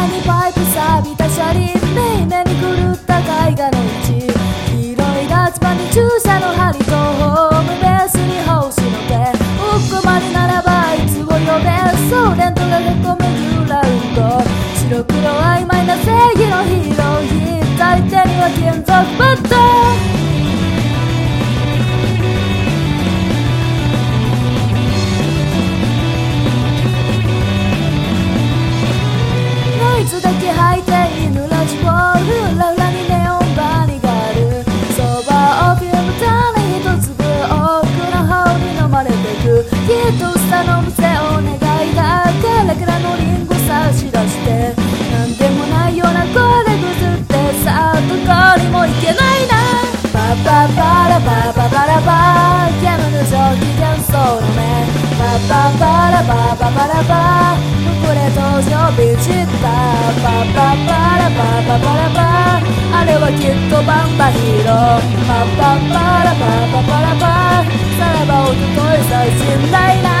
前にパイプ錆びた車輪、目目に狂った絵画の道、黄色い夏場に注射の針とホームベースに奉仕の手、お困りならばあいつを呼べ、ソ連とが囲むグラウンド、白黒曖昧な正義のヒーロー、左手には金属バット。ノイズだけ吐いて犬ラジオ、裏裏にネオンバニがある、そばをフィルム種一粒、奥の方に飲まれてく、きっと下の店お願いだ、カラカラのリンゴ差し出して、なんでもないような声でぐずって、さあどこにも行けないな。パパパラパパパラパ、煙の蒸気幻想の目、パパパラパパパラパ、ここで登場ビチッタ、パパパラパパパラパ、あれはきっとバンバヒーロー、パパパラパパパラパ、さらばおととい最新ライナー。